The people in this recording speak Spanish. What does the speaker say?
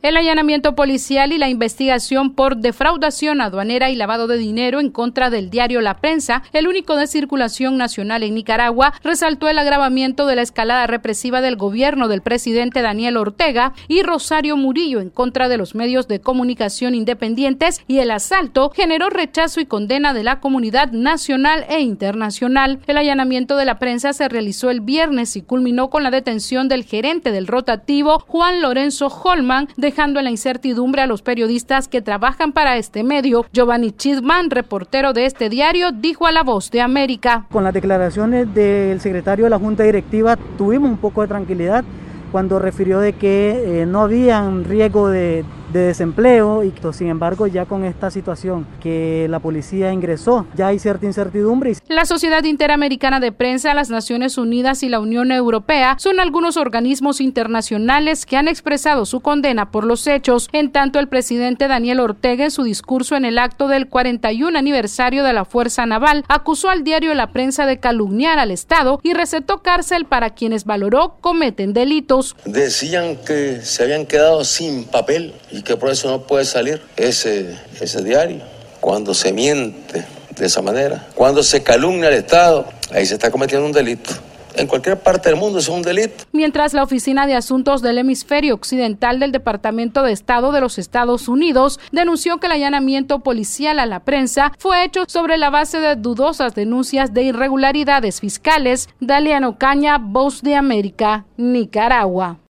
El allanamiento policial y la investigación por defraudación aduanera y lavado de dinero en contra del diario La Prensa, el único de circulación nacional en Nicaragua, resaltó el agravamiento de la escalada represiva del gobierno del presidente Daniel Ortega y Rosario Murillo en contra de los medios de comunicación independientes, y el asalto generó rechazo y condena de la comunidad nacional e internacional. El allanamiento de La Prensa se realizó el viernes y culminó con la detención del gerente del rotativo, Juan Lorenzo Holman, dejando en la incertidumbre a los periodistas que trabajan para este medio. Giovanni Chisman, reportero de este diario, dijo a La Voz de América: con las declaraciones del secretario de la Junta Directiva tuvimos un poco de tranquilidad cuando refirió de que no había riesgo de desempleo, y sin embargo ya con esta situación que la policía ingresó ya hay cierta incertidumbre. La Sociedad Interamericana de Prensa, las Naciones Unidas y la Unión Europea son algunos organismos internacionales que han expresado su condena por los hechos. En tanto, el presidente Daniel Ortega, en su discurso en el acto del 41 aniversario de la Fuerza Naval, acusó al diario La Prensa de calumniar al Estado y recetó cárcel para quienes valoró cometen delitos. Decían que se habían quedado sin papel y que por eso no puede salir ese diario. Cuando se miente de esa manera, cuando se calumnia al Estado, ahí se está cometiendo un delito. En cualquier parte del mundo es un delito. Mientras la Oficina de Asuntos del Hemisferio Occidental del Departamento de Estado de los Estados Unidos denunció que el allanamiento policial a La Prensa fue hecho sobre la base de dudosas denuncias de irregularidades fiscales. Daliano Caña, Voz de América, Nicaragua.